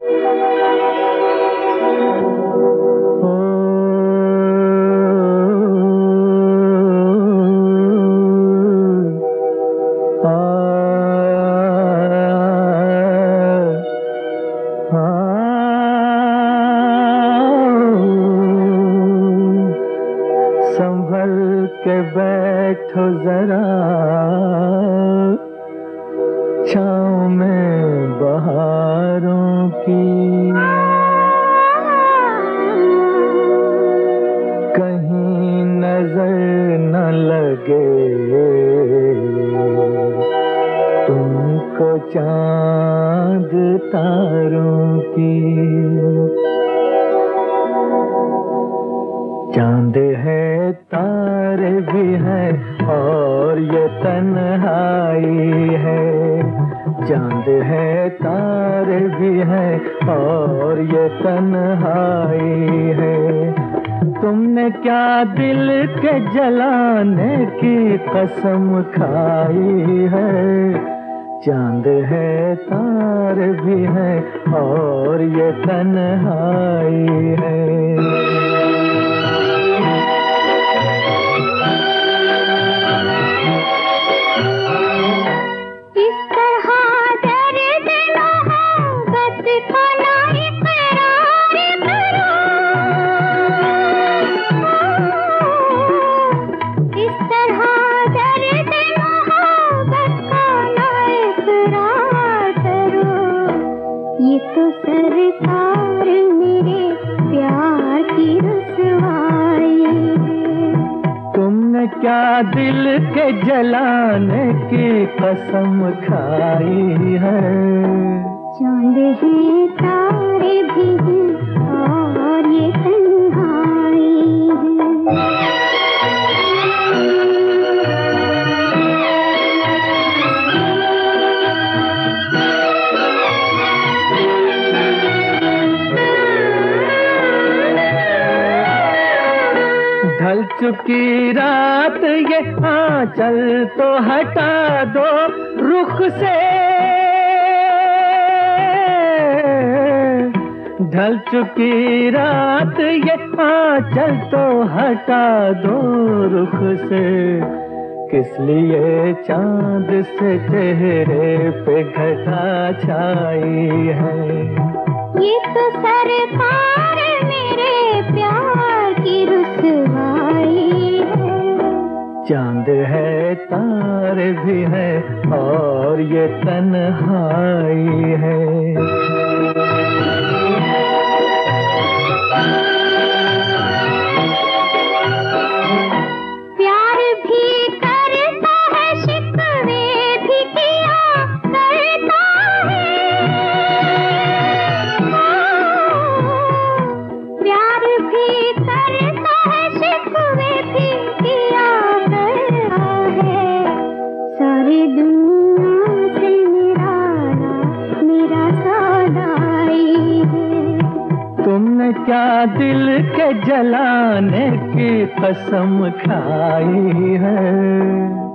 संभल के बैठो जरा छाँव में बहारों की, कहीं नजर न लगे तुमको चांद तारों की। चांद है तारे भी हैं और ये तन्हाई है। चांद है तारे भी हैं और ये तन्हाई है। तुमने क्या दिल के जलाने की कसम खाई है। चांद है तारे भी हैं और ये तन्हाई है। ये तो सरकार मेरे प्यार की रुसवाई है। तुमने क्या दिल के जलाने की कसम खाई है। चांद है तारे भी हैं और ये तन्हाई है। ढल चुकी रात ये आंचल तो हटा दो रुख से। ढल चुकी रात ये आंचल तो हटा दो रुख से। किस लिए चांद से चेहरे पे घटा छाई है। ये तो सरकार मेरे प्यार की रुसवाई है। चांद है तारे भी हैं और ये तन्हाई है। तुमने क्या दिल के जलाने की कसम खाई है।